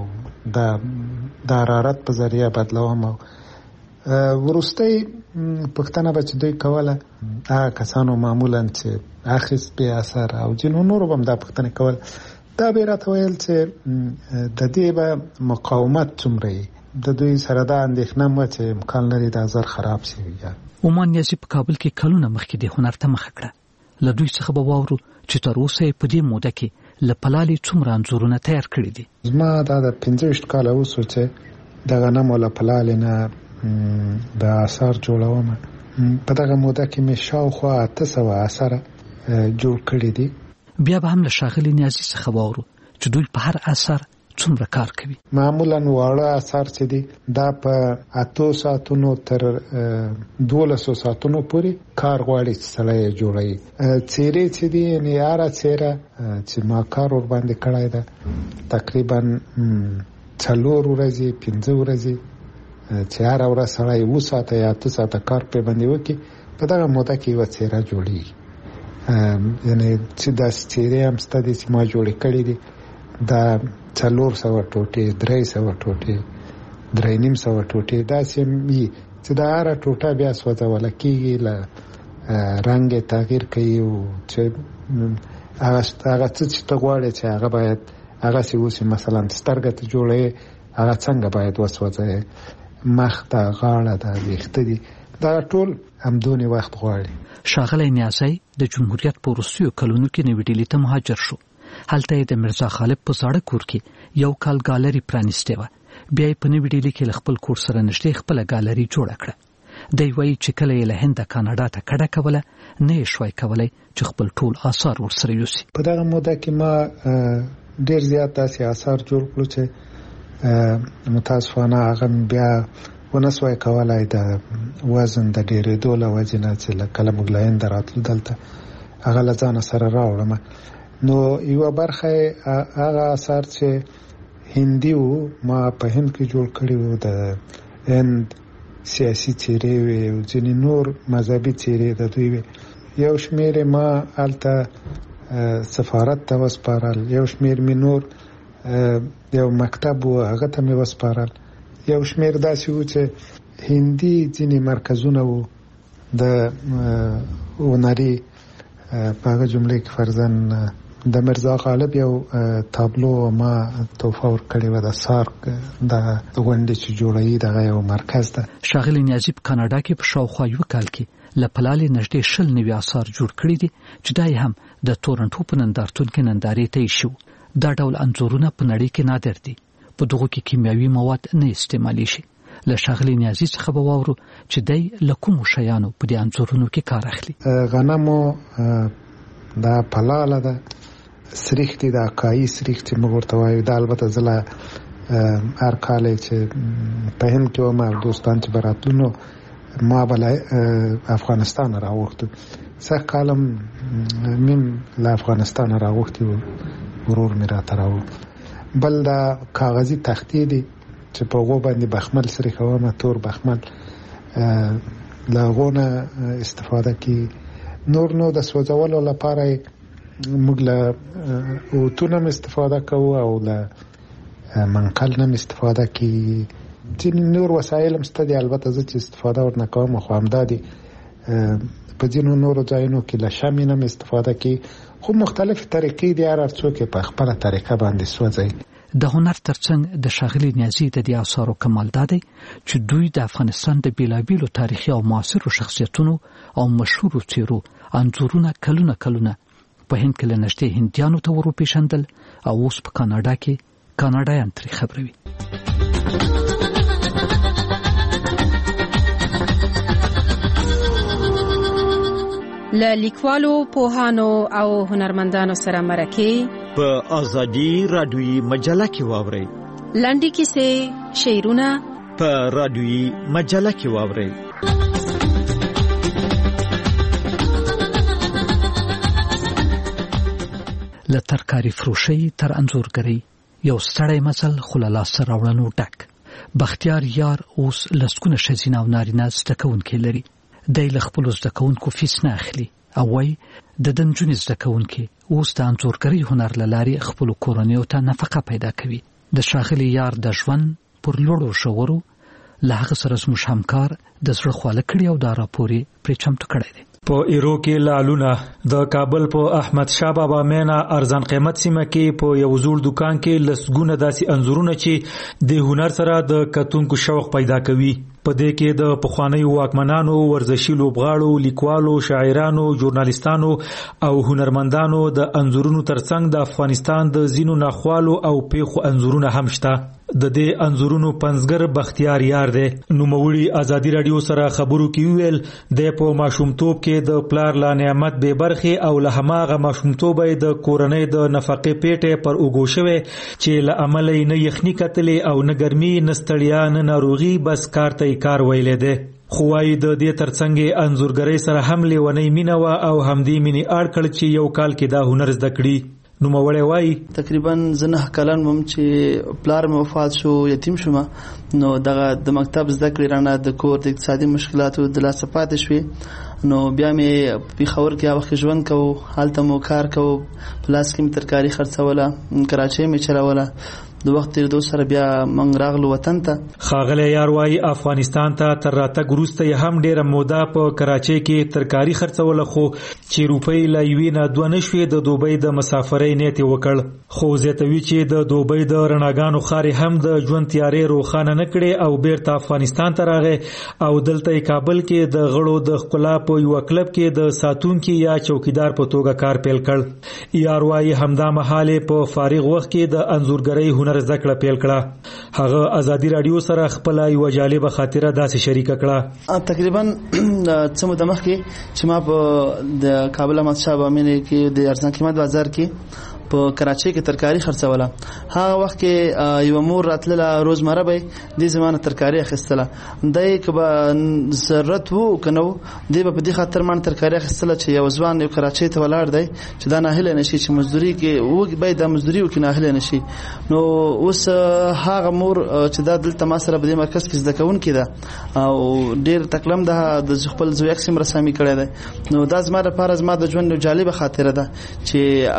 د حرارت په ذریعه بدلوم. او وروستۍ پوښتنه به چې دوی کوله هغه کسانو معمولاً چې اخیست بې اثر او ځینو نورو به هم دا پوښتنې کول، دا به یې راته ویل چې د دې به مقاومت څومره یي. د دوی سره دا اندېښنه وه چې امکان لري دا زر خراب شي. عمان نیازي په کابل کې کلونه مخکې د هنر ته مخه کړه. له دوی څخه به واورو چې تر اوسه یې په دې موده کې له پلالې څومره انځورونه تیار کړي دي. زما دا د 25 کاله اوسو چې د غنمو له پلالې نه د اثار جوړوم. په دغه موده کې مې شاوخوا 800 اثاره جوړ کړي دي. بیا به هم له ښاغلي نیازي څخه واورو چې دوی په هر اثر څومره کار کوي. معمولا واړه اثار چې دي دا په 8 ساعتونو تر 12 ساعتونو پورې کار غواړي چې سړی جوړوي. څیرې چې دي یعنې هره څیره چې ما کار ور باندې کړی ده تقریبا 4 ورځې 5 ورځې چې هره ورځ سړی 7 ساعته یا 8 ساعته کار پرې باندې وکړي په دغه موده کې یوه څیره جوړېږي. یعنې چې داسې څیرې هم شته دي چې ما جوړې کړي دي دا 400 ټوټې 300 ټوټې 350 ټوټې داسې وي چې دا هره ټوټه بیا سوځوله کېږي، له رنګ یې تغییر کوي او چې هغه څه چې ته غواړې چې هغه باید هغسې اوسي. مثلا سترګه ته جوړوې هغه څنګه باید وسوځوې، مخ ته، غاړه ده، ویښته دي، دا ټول همدونې وخت غواړي. ښاغلی نیازی د جمهوریت په وروستیو کلونو کې نوي ډیلي ته مهاجر شو. هلته یې د مرزا غالب په زاړه کور کې یو کال ګالري پرانیستې وه. بیا یې په نوي ډیلي کې له خپل کور سره نږدې خپله ګالري جوړه کړه. دی وایي چې کله یې له هنده کاناډا ته کډه کوله نه یې شوای کولی چې خپل ټول آثار ورسره یوسي. په دغه موده کې ما ډېر زیات داسې آثار جوړ کړو چې متاسفانه هغه بیا ونه سوای کولی د وزن د ډېرېدو له وجې نه چې کله موږ له هنده راتلو دلته هغه له ځانه سره راوړم. نو یوه برخه هغه آثار چې هندي وو ما په هند کې جوړ کړي وو، د هند سیاسي څیرې وې او ځینې نور مذهبي څیرې د دوی وې. یو شمیر ما الته سفارت ته وسپارل، یو شمیر می نور یو مکتب و هغه ته می وسپارل، یو شمیر داسې و چې هندي ځینې مرکزونه و د هنري په هغه جمله کې فرضاً د مرزا غالب یو تابلو ما تحفه ورکړې وه د سارک د غونډې چې جوړوي دغه یو مرکز ده. ښاغلي نیازي په کاناډا کې په شاوخوا یو کال کې له پلالې نږدې 20 نوي آثار جوړ کړي دي چې دا هم د تورنټو په نندارتون کې نندارې ته شو. دا ډول انځورونه په نړۍ کې نادر دي. په دغه کې کیمیاوي مواد نه استعمالي شي. له ښاغلي نیازي څخه به واورو چې دی له کومو شیانو په دې انځورونو کې کار اخلي. غنمو دا پلاله ده، سریخ دي، دا کائی سریخ چې موږ ورته وایو. دا البته زله هر کال چې په هند کې وم دوستان چې براتلو ما بل افغانستان راوختو، سه کالم میم له افغانستان راوختي ورور می را تراو. بل دا کاغذي تختې دي چې په هغو باندې بخمل سره کومه تور بخمل له هغو نه استفاده کی. نور نو د سوځولو لپاره موږ له اوتونه هم استفاده کوو او له منقل نه هم استفاده کی. ځینې نور وسایل هم شته دي، البته زه چې استفاده ورنه کوم خو همدا دي. په ځینو نورو ځایونو کې له شمع نه هم استفاده کی. خو مختلف طریقې دي، هر څوک په خپله طریقه باندې سوځي. د هنر ترڅنګ د ښاغلي نیازي د دې آثارو کمال دا دی چې دوی د افغانستان د بیلابیلو تاریخي او معاصرو شخصیتونو او مشهورو څیرو انځورونه کلونه په هند کې له نږدې هندیانو ته وروپېژندل او اوس په کاناډا کې کاناډایان ترې خبروي. له لیکوالو، پوهانو او هنرمندانو سره مرکې په ازادي رادیویي مجله کې واورئ. لنډې کیسې، شعرونه په رادیویي مجله کې واورئ. له ترکاري فروشۍ تر انځورګرۍ یو ستړی مزل خو له لاسته راوړنو ډک. بختیار یار اوس لسګونه ښځینه او نارینه زده کوونکي لري. دی له خپلو زده کوونکو فیس نه اخلي او وایي د ده نجونې زده کوونکي اوس د انځورګرۍ هنر له لارې خپلو کورنیو ته نفقه پیدا کوي. د ښاغلي یار د ژوند پر لوړو ژورو له هغه سره زموږ همکار د زړه خواله کړي او دا راپور یې پرې چمتو کړی دی. په ایرو کې لالونه د کابل په احمد شاه بابا مینا ارزان قیمت سیمه کې په یو زوړ دکان کې لسګونه داسې انځورونه چې د هنر سره د کتونکو شوق پیدا کوي. په دې کې د پخوانیو واکمنانو، ورزشي لوبغاړو، لیکوالو، شاعرانو، ژورنالیستانو او هنرمندانو د انځورونو ترڅنګ د افغانستان د ځینو ناخوالو او پیښو انځورونه هم شته. د دې انځورونو پنځګر بختیار یار دی. نوموړي ازادي رادیو سره خبرو کې ویل د په ماشومتوب کې د پلار لا نعمت به برخه او له هماغه ماشومتوب د کورنۍ د نفقې پیټه پر اوګو شوه چې له عمل نه یخني کتلې او نه ګرمي نه ستړیا نه ناروغي بس کار ته کار ویلې ده. خو وايي د دې ترڅنګ انځورګرۍ سره هم لیونی مینه وا او همدې مینې اړ کړ چې یو کال کې دا هنر زده کړي. نو مولوی وای تقریبا زنه کلن مم چې پلار مې وفات شو، یتیم شوم. نو دغه د مکتب زده کړې رانه د کور د اقتصادي مشکلاتو د لاسه پاتې شوې. نو بیا مې په خبر کې هغه ژوند کو، حالت مو کار کو، پلاس کې ترکاری خرڅوله، کراچۍ مې چلوله. د وخت تیر دو سره بیا منګ راغلو وطن ته. ښاغلی یار وای افغانستان ته تر راتګ وروسته یې هم ډیره موده په کراچۍ کې ترکاری خرڅوله، خو چې روپۍ لا یوې نه دوه نشوې د دوبۍ د مسافرۍ نیت وکړ. خو زیاتوي چې د دوبۍ د رڼاګانو ښار هم د ژوند تیارې روښانه نه کړې او بیرته افغانستان ته راغی او دلته کابل کې د غړو د ښکلا په یو کلب کې د ساتونکي یا چوکیدار په توګه کار پیل کړ. یار وای همدا مهال په فارغ وخت کې د انځورګرۍ هنر زده کړه پیل کړه. هغه ازادي رادیو سره خپل یو جالبه خاطره داسې شریک کړه. تقریبا څه مده مخکې چې ما په د کابل احمد شاه بابا مینا کې د ارزان قیمت بازار کې په کراچۍ کې ترکاری خرڅوله. هغه وخت کې یو مور راتله روزمره به د زمانه ترکاری اخیستله. دای کبه ضرورت وو کنه دی په دې خاطر مان ترکاری اخیستله چې یو ځوان یو کراچۍ ته ولاړ دی چې دا نه هله نشي چې مزدوري کې و به د مزدوري وکړي نه هله نشي. نو اوس هغه مور چې دا دلته ما سره په دې مرکز کې زده کون کیده او ډیر تکلم د خپل زوی اکسم رسامي کړی دی. نو دا زما لپاره زما د ژوند یو جالبه خاطره ده چې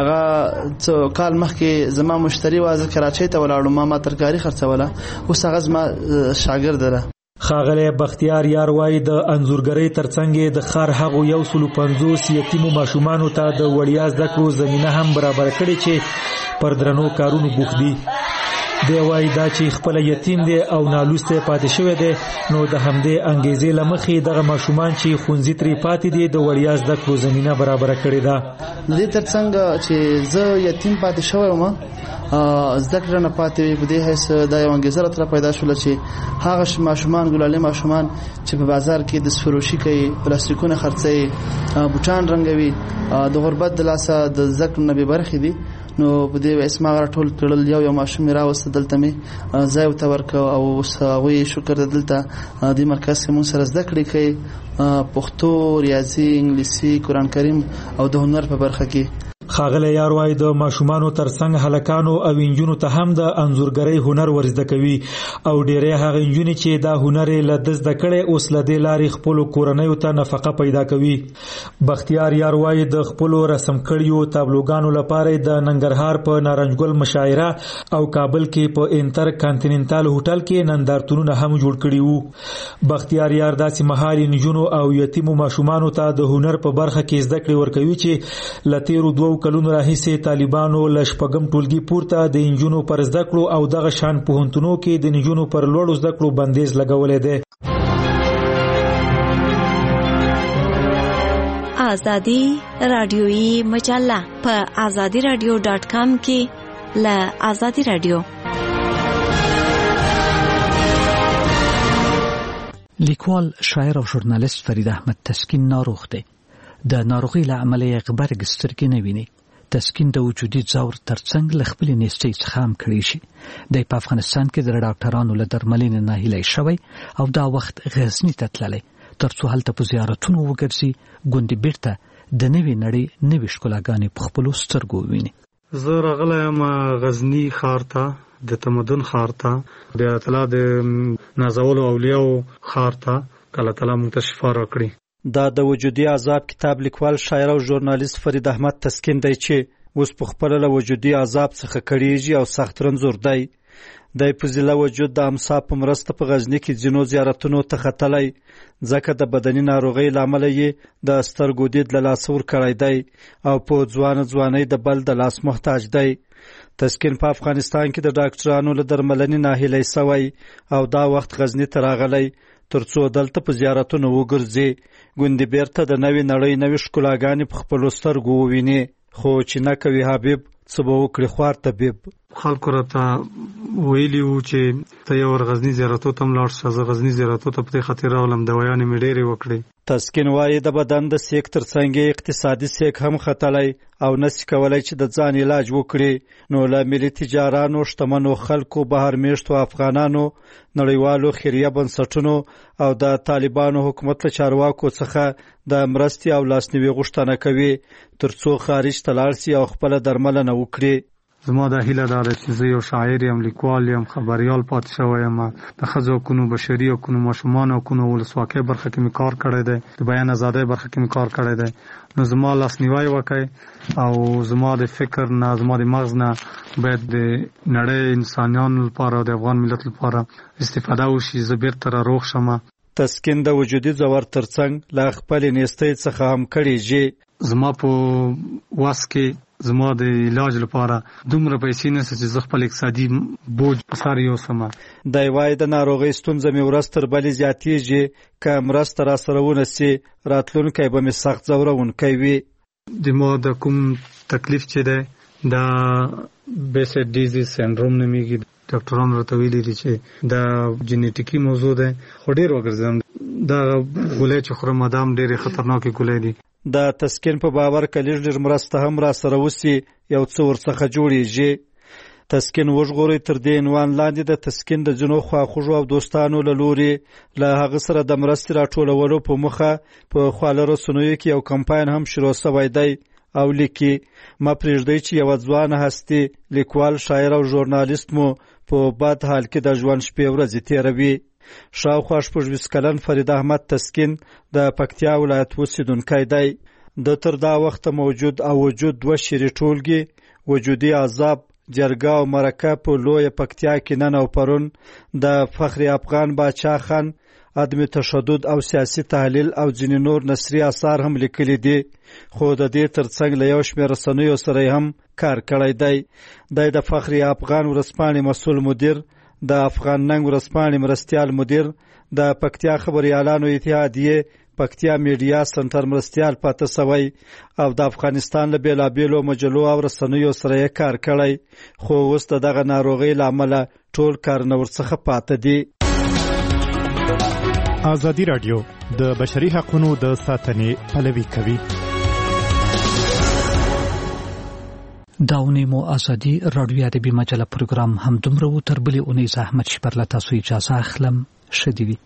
هغه کال مخکې زما مشتری وازه کراچۍ ته ولاړو ما ترکاری خرڅوله اوس هغه زما شاګرد ده. خاغله بختیار یار وای د انزورګری ترڅنګ د خار هغه 150 یتیمو ماشومانو ته د وړیا زده کړو زمينه هم برابر کړي چې پر درنو کارونو بوخ دي. دی وای دا چې خپل یتیم دی او نالوسته پاتې شوی دی نو د همدې انګیزې لمخې دغه ماشومان چې خونځي تری پاتې دي د وړیا زده کړو زمينه برابر کړي ده. د دې ترڅنګ چې زه یتیم پاتې شوی وم زده کړه نه پاتې په دې هیڅ د یو انګیزه تر پیدا شول چې هغه ماشومان ګلالي ماشومان چې په بازار کې د سفروشي کوي پلاستیکونه خرڅوي بوټان رنګوي د غربت د لاسه د ذکر نه به برخې دي. نو په دې اسما ټول کړل یو ماشوم راوست دلته می ځای ته ورکو او هغه شکر دلته د مرکز کې مون سره زده کړې کوي پښتو ریاضي انګلیسي قران کریم او د هنر په برخه کې. خاغله یار وای د ماشومانو ترڅنګ هلکانو او انجونو ته هم د انزورګری هنر ورزده کوي او ډیره هغه انجونی چې دا هنر له دزده کړي اوس له دې لارې خپل کورنۍ ته نفقه پیدا کوي. بختیار یار وای د خپل رسم کړیو تابلوګانو لپاره د ننګرهار په نارنجګل مشاعره او کابل کې په انټر کانټیننټال هوټل کې نندارتونونه هم جوړ کړي وو. بختیار یار داسې مهال انجونو او یتیمو ماشومانو ته د هنر په برخه کې زده کړې ورکوي چې لتیرو 2 کلونو راهیسې طالبانو لشپګم ټولګي پورته د انجونو پر زده کړو او دغه شان پوهنتونو کې د انجونو پر لوړو زده کړو بندیز لګولې ده. آزادی رادیویی مجله په azadiradio.com کې له آزادی رادیو. لیکوال شاعر او ژورنالیست فرید احمد تسکین ناروغ دی. د ناروغي له امله غبرګ سترګې نه ویني. تسکین د وجودي ځور ترڅنګ له خپل نېستۍ څخه هم کړی شي. د افغانستان کې د ډاکټرانو له درملنې نه هیله شوی او دا وخت غزنی ته تللی ترڅو هلته په زیارتونو وګرځي ګوندې بیرته د نوې نړۍ نوې ښکلاګانې په خپلو سترګو وویني. زه راغلی یم غزني ښار ته د تمدن ښار ته بیا تعالی د نازولو اولیاو ښار ته کله تعالی موږ ته شفا راکړي. دا د وجودي عذاب کتاب لیکوال شاعر او ژورنالیست فرید احمد تسکین دی چې اوس په خپل له وجودي عذاب څخه کړيږي او سخت رنځور دی. د فضیله وجود د امسا په مرسته په غزنی کې ځینو زیارتونو ته ختلی ځکه د بدني ناروغۍ لامل یې د سترګو دید له لاس ور کړی دی او په ځوانۍ د بل د لاس محتاج دی. تسکین په افغانستان کې د ډاکټرانو له درملنې ناهیلی شوی او دا وخت غزنی ته راغلی ترڅو دلته په زیارتونو وګرځي ګوندې بیرته د نوې نړۍ نوې ښکلاګانې په خپلو سترګو وویني. خو چې نه کوي حبیب څه به وکړي خوار طبیب. خلکو راته ویلي وو چې ته یو غزني زیارتو ته لاړ شه. زه غزني زیارتو ته په دې خاطر راغلم دوايانې مې ډېرې وکړې. تسکین وایي د بدن د سیک ترڅنګ اقتصادي سیک هم ختلی او نسی کولای چې د ځان علاج وکړي. نو له ملي تجارانو شتمنو خلکو بهر میشتو افغانانو نړیوالو خیریه بنسټونو او د طالبانو حکومت له چارواکو څخه د مرستې او لاسنیوي غوښتنه کوي ترڅو خارج ته لاړ شي او خپله درملنه وکړي. زما د هیله دا ده چې زه یو شاعر یم، لیکوال یم، خبریال پاتې شوی یم. د ښځو حقونو، بشري حقونو، ماشومانو حقونو، ولسواکۍ برخه کې مې کار کړی دی، د بیان ازادۍ برخه کې مې کار کړی دی. نو زما لاسنیوی وکړئ او زما د فکر نه، زما د مغز نه باید د نړۍ انسانانو لپاره او د افغان ملت لپاره استفاده وشي. زه بیرته را روغ شم. تسکین د وجودي ځور ترڅنګ له خپلې نیستۍ څخه هم کړیږي. زما په واس کې زما د علاج لپاره دومره پیسې نشته چې زه خپل اقتصادي بوج په سر یوسم. دی وایي د ناروغۍ ستونزه مې ورځ تر بلې زیاتېږي، که مرسته راسره ونه سي راتلونکی به مې سخت ځورونکی وي. د ما د کوم تکلیف چې دی دا بیسیډ ډیزیز سینډروم نومیږي. ډاکټرانو راته ویلي دي چې دا جینیټیکي موضوع دی، خو ډېر وګرځېدم. دا ګولۍ چې خورم دا هم ډېرې خطرناکې ګولۍ دي. د تسکین په باور کلیږ مرسته هم را سره وسی یو څو ورڅخه جوړیږي. تسکین وژغوري تر دې عنوان لاندې د تسکین د ځینو خواخوږو او دوستانو له لوري له هغه سره د مرستې راټولولو په موخه په خواله رسنیو کې یو کمپاین هم شروع شوی دی او لیکي ما پرېږدئ چې یوه ځوانه هستي لیکوال شاعر او ژورنالیست مو په بد حال کې د ژوند شپې ورځې تېروي. شاوخوا 26 کلن فرید احمد تسکین د پکتیا ولایت اوسېدونکی دی. د تر دا وخته موجود او وجود 2 شعري ټولګې وجودي عذاب جرګه او مرکه په لویه پکتیا کې نن او پرون د فخر افغان باچا خان عدم تشدد او سیاسي تحلیل او ځینې نور نثري اثار هم لیکلي دي، خو د دې ترڅنګ له یو شمېر رسنیو سره هم کار کړی دی. دی د فخر افغان ورځپاڼې مسؤل مدیر، د افغان ننګ ورځپاڼې مرستیال مدیر، د پکتیا خبریالانو اتحادیې پکتیا میډیا سنټر مرستیال پاتې سوی او د افغانستان له بیلابیلو مجلو او رسنیو سره یې کار کړی، خو اوس د دغه ناروغۍ له امله ټول کارونه ورڅخه پاتې دي. ازادي راډیو د بشري حقوقو د ساتنې پلوي کوي. داونی مو ازادي راډیو ادبي مجله پروګرام هم دومره و. تر بلې اونۍ زحمت شي پر له تاسو اجازه اخلم. ښه دې وي.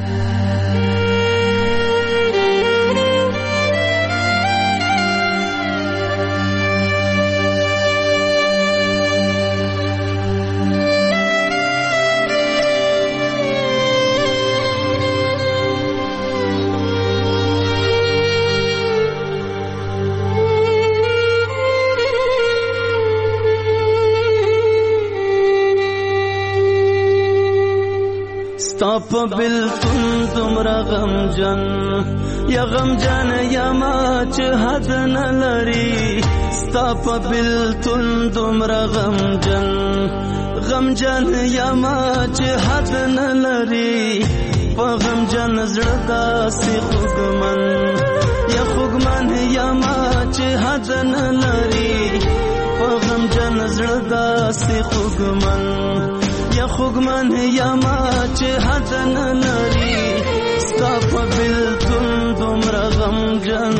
ستاپ بلتون دمرا غمجن یا غمجن یا ما چه حد نلری. ستاپ بلتون دمرا غمجن غمجن یا ما چه حد نلری. پا غمجن زردا سی خوگمن یا خوگمن یا ما چه حد نلری. پا غمجن زردا سی خوگمن یا خوگمن یا ما چه حد نلری. ستا په بلتون دومره غمجن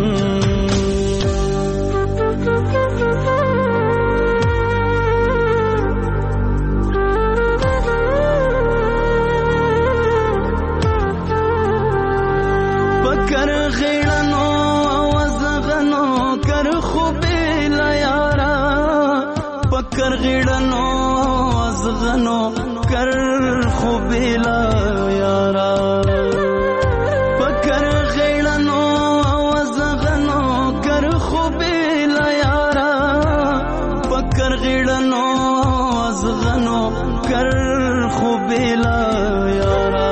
پکر غیړنو وزغنو کر خوبی لیارا. پکر غیړنو وزغنو کر خوبی لیارا. پکر غیړنو وزغنو کر خوبی لیارا. پکر غیړنو وزغنو کر خوبی لیارا.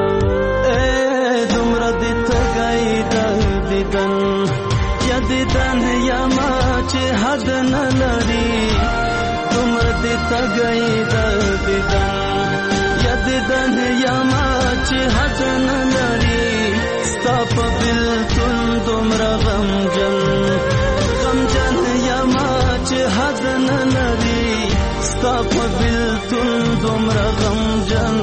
دیدن یا ما چه حد نلری. تمر دیتا گئی دیدن یا دیدن یا ما چه حد نلری. ستا پا بلتون دمر غمجن غمجن یا ما چه حد نلری. ستا پا بلتون دمر غمجن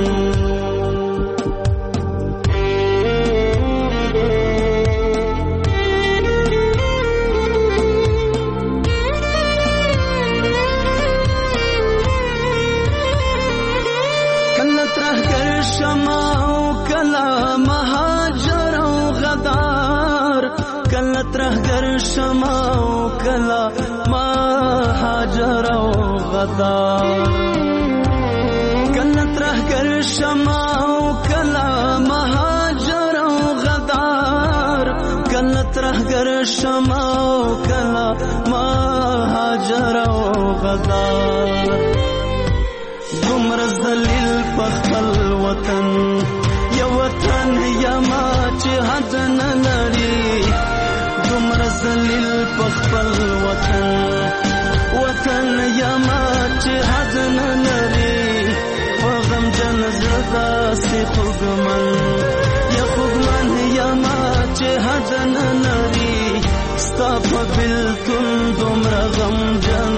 شماو کلا مهاجر او غدار. کلا ترهګر شماو کلا مهاجر او غدار. کلا ترهګر شماو کلا مهاجر او غدار. دومره ذلیل په خپل وطن یا وطن یا ما چې حد نه لري. دومره ذلیل په خپل وطن وطن یا ما چې حد نه لري. په غمجن زړه داسې خوږمن یا خوږمن یا ما چې حد نه لري. ستا په بلتون دومره غمجن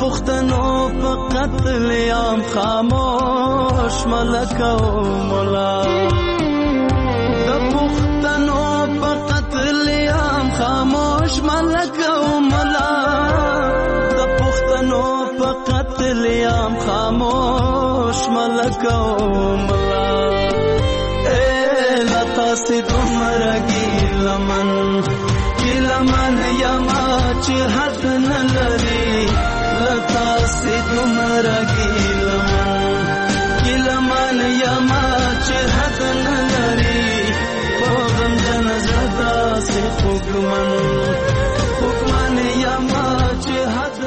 پښتنو په قتل عام خاموش ملکه او مولا د پښتنو په قتل عام خاموش ملکه او مولا د پښتنو په قتل عام خاموش ملکه او مولا لتا سي دومره ګیلمن یما چې حد نه لري لتا سي دومره